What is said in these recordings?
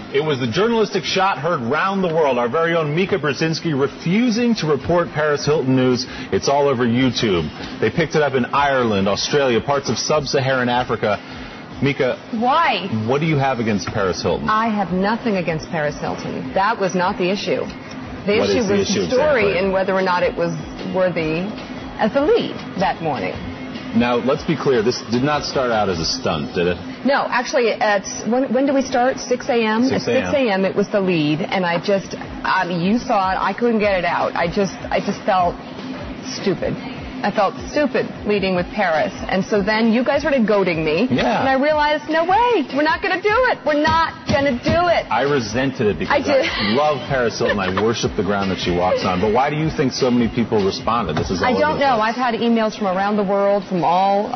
It was the journalistic shot heard round the world. Our very own Mika Brzezinski refusing to report Paris Hilton news. It's all over YouTube. They picked it up in Ireland, Australia, parts of sub-Saharan Africa. Mika, why? What do you have against Paris Hilton? I have nothing against Paris Hilton. That was not the issue. The issue was the story and whether or not it was worthy as the lead that morning. Now, let's be clear. This did not start out as a stunt, did it? No, actually, when did we start? 6 a.m.? 6 At 6 a.m. it was the lead, and you saw it. I couldn't get it out. I just felt stupid. I felt stupid leading with Paris. And so then you guys started goading me. Yeah. And I realized, no way, we're not going to do it. We're not going to do it. I resented it because I love Paris Hilton. I worship the ground that she walks on. But why do you think so many people responded? I don't know. I've had emails from around the world, from all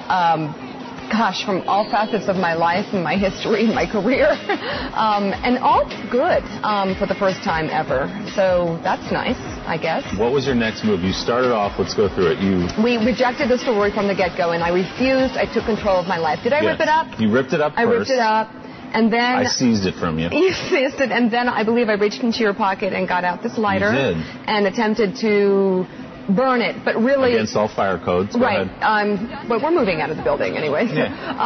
facets of my life and my history and my career. And all good for the first time ever. So that's nice, I guess. What was your next move? You started off, let's go through it. We rejected the story from the get-go, and I refused. I took control of my life. Did I rip it up? You ripped it up first. I ripped it up. And then I seized it from you. You seized it, and then I believe I reached into your pocket and got out this lighter. You did. And attempted to burn it, but really against all fire codes. Go right. ahead. But we're moving out of the building anyway. Yeah.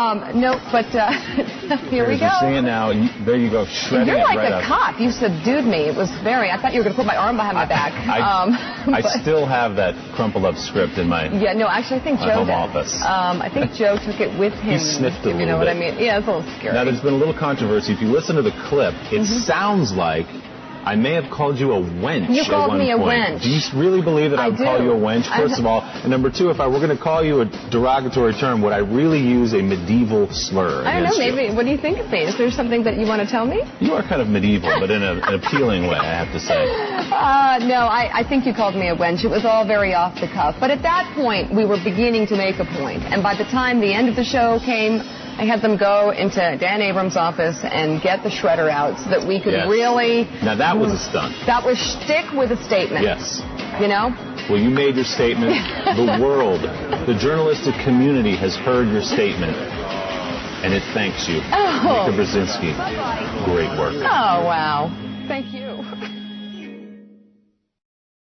Here we go. You're seeing it now. There you go. Shredding You're like it right a cop. You subdued me. It was I thought you were going to put my arm behind my back. I still have that crumpled up script in my actually I think Joe home office. I think Joe took it with him. He sniffed it a little bit. You know what I mean? Yeah, it's a little scary. Now there's been a little controversy. If you listen to the clip, it sounds like I may have called you a wench. You called me a wench. wench. Do you really believe that I would call you a wench, first of all? And number two, if I were going to call you a derogatory term, would I really use a medieval slur? I don't know, maybe. What do you think of me? Is there something that you want to tell me? You are kind of medieval, but in an appealing way, I have to say. No, I think you called me a wench. It was all very off the cuff. But at that point, we were beginning to make a point. And by the time the end of the show came, I had them go into Dan Abrams' office and get the shredder out so that we could really... Now, that was a stunt. That was shtick with a statement. Yes. You know? Well, you made your statement. The world, the journalistic community has heard your statement. And it thanks you. Mika Brzezinski. Great work. Oh, wow. Thank you.